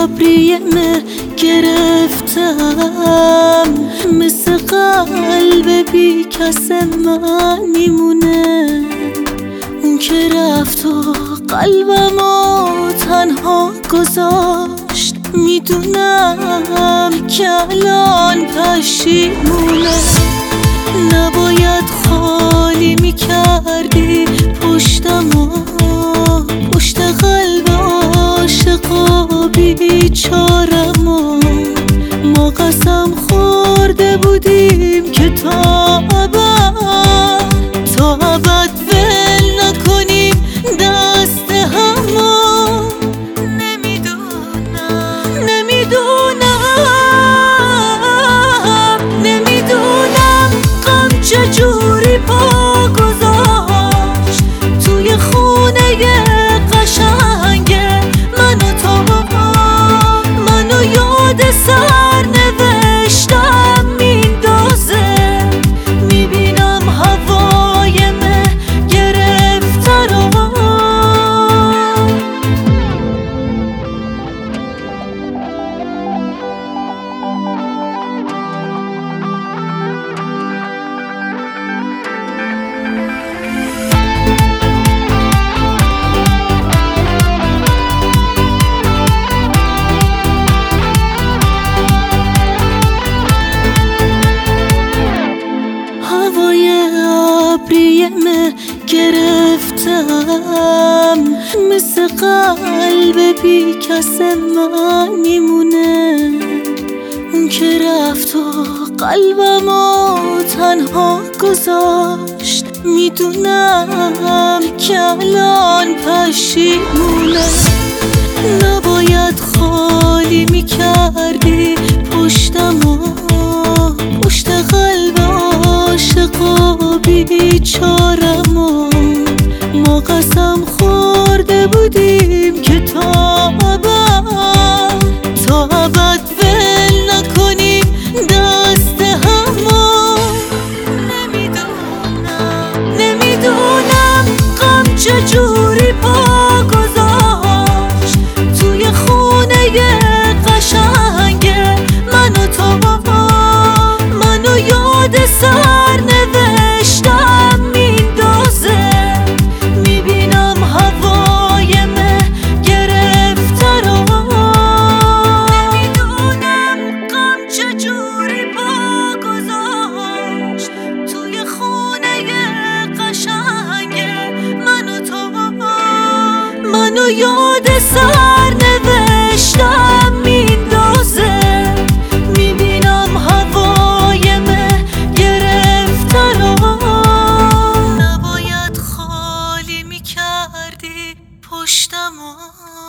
ابریمه گرفتم، مثل قلب بی کس من میمونه. اون که رفت و قلبمو تنها گذاشت، میدونم که الان پشیمونه. نباید خالی میکردی پشتمو، پشت قلب عاشق و بیچارمو. ما قسم خورده بودیم که تا ابد ول نکنیم دست همو. نمیدونم غم چجوری پا گذاشت توی خونه قشنگ من و تو. منو یاد سرنوشتم میندازه، میبینم هوای مه گرفته رو. ابریمه گرفتم، مثل قلب بی کس من میمونه. اون که رفت و قلبمو تنها گذاشت، میدونم که الان پشیمونه. نباید خالی میکردی پشتمو، پشت قلب عاشق و بیچارمو. ما قسم خورده بودیم که تا ابد ول نکنیم دست همو. نمیدونم غم چجوری پا گذاشت توی خونه قشنگ من و تو. منو یاد سرنوشتم میندازه، میبینم هوای مه گرفته رو. نمیدونم غم چجوری پا گذاشت توی خونه قشنگ من و تو. منو یاد سرنوشتم میندازه، میبینم هوای مه گرفته رو. نباید خالی میکردی پشتمو.